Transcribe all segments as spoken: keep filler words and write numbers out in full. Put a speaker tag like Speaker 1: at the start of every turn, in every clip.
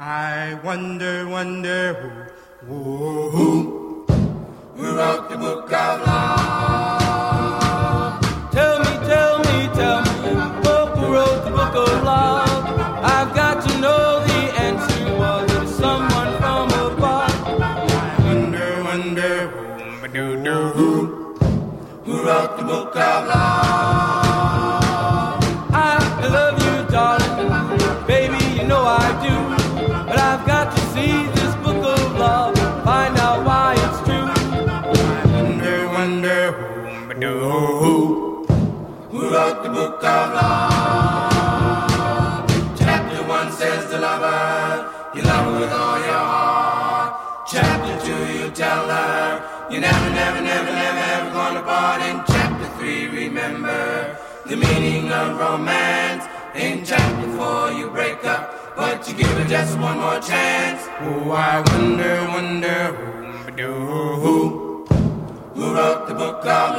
Speaker 1: I wonder, wonder who, who, who, who wrote the book of love?
Speaker 2: Tell me, tell me, tell me, oh, who wrote the book of love? I've got to know the answer. Was it someone from above?
Speaker 1: I wonder, wonder who, ba-doo-doo, who, who wrote the book of love?
Speaker 2: I love you, darling, baby, you know I do. But I've got to see this book of love, find out why it's true.
Speaker 1: I wonder, wonder who, ba-doo, who, who wrote the book of love? Chapter one says the lover, you love her with all your heart. Chapter two, you tell her, you never, never, never, never, ever gonna part. In chapter three, remember the meaning of romance. In chapter four, you break up, but you give her just one more chance. Oh, I wonder, wonder who, ba-doo, who, who wrote the book of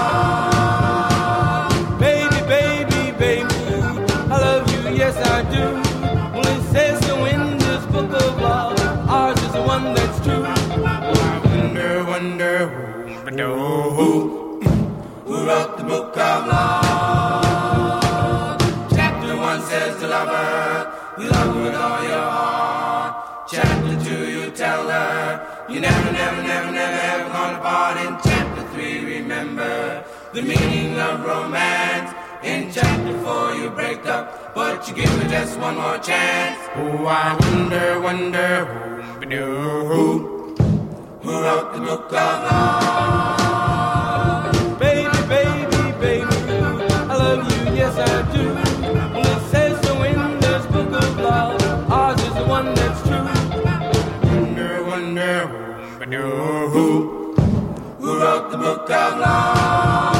Speaker 1: love?
Speaker 2: Baby, baby, baby, I love you, yes I do. Well, it says so in this book of love, ours is the one that's true.
Speaker 1: I wonder, wonder who, ba-doo, who, who wrote the book of love? Chapter one says the lover, you love her with all your heart. Chapter two, you tell her, you never, never, never, never, ever gonna part. In chapter three, remember the meaning of romance. In chapter four, you break up, but you give her just one more chance. Oh, I wonder, wonder who, ba-doo, who, who wrote the book of love?
Speaker 2: Baby, baby, baby, I love you, yes I do. Well, it says so in this book of love, ours is the one that's true.
Speaker 1: Wonder, wonder who, ba-doo, who, who wrote the book of love?